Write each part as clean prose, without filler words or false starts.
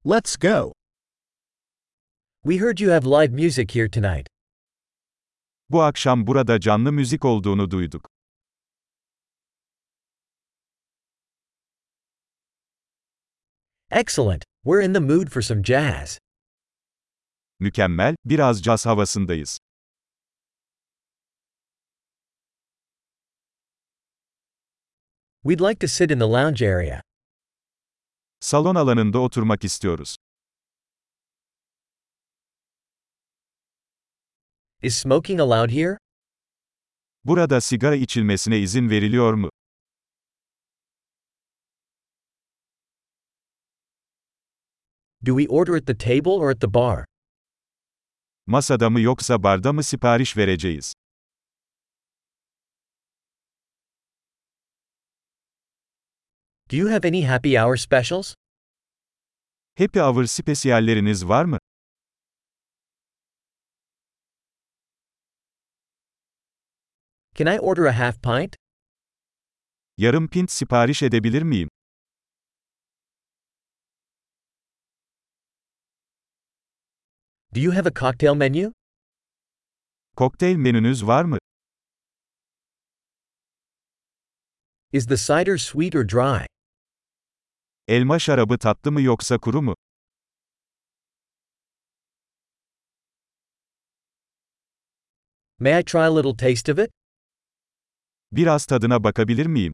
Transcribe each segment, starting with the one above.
Let's go. We heard you have live music here tonight. Bu akşam burada canlı müzik olduğunu duyduk. Excellent. We're in the mood for some jazz. Mükemmel, biraz caz havasındayız. We'd like to sit in the lounge area. Salon alanında oturmak istiyoruz. Is smoking allowed here? Burada sigara içilmesine izin veriliyor mu? Do we order at the table or at the bar? Masada mı yoksa barda mı sipariş vereceğiz? Do you have any happy hour specials? Happy hour spesiyalleriniz var mı? Can I order a half pint? Yarım pint sipariş edebilir miyim? Do you have a cocktail menu? Kokteyl menünüz var mı? Is the cider sweet or dry? Elma şarabı tatlı mı yoksa kuru mu? May I try a little taste of it? Biraz tadına bakabilir miyim?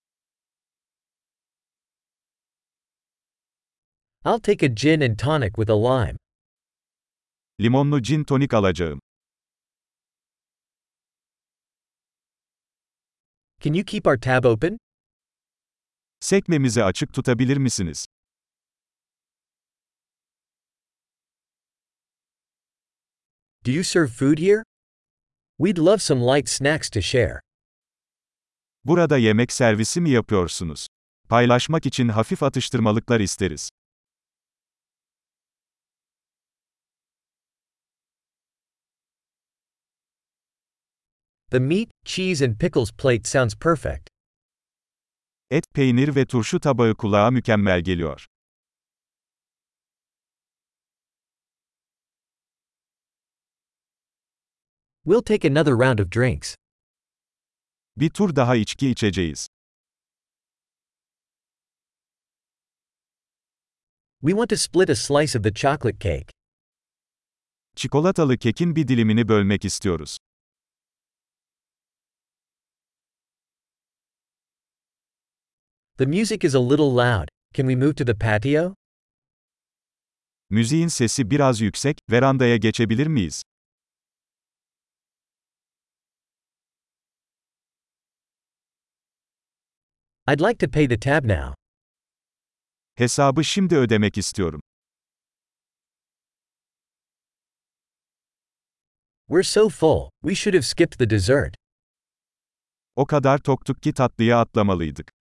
I'll take a gin and tonic with a lime. Limonlu gin tonik alacağım. Can you keep our tab open? Sekmemizi açık tutabilir misiniz? Do you serve food here? We'd love some light snacks to share. Burada yemek servisi mi yapıyorsunuz? Paylaşmak için hafif atıştırmalıklar isteriz. The meat, cheese and pickles plate sounds perfect. Et, peynir ve turşu tabağı kulağa mükemmel geliyor. We'll take another round of drinks. Bir tur daha içki içeceğiz. We want to split a slice of the chocolate cake. Çikolatalı kekin bir dilimini bölmek istiyoruz. The music is a little loud. Can we move to the patio? Müziğin sesi biraz yüksek, verandaya geçebilir miyiz? I'd like to pay the tab now. Hesabı şimdi ödemek istiyorum. We're so full, we should have skipped the dessert. O kadar toktuk ki tatlıya atlamalıydık.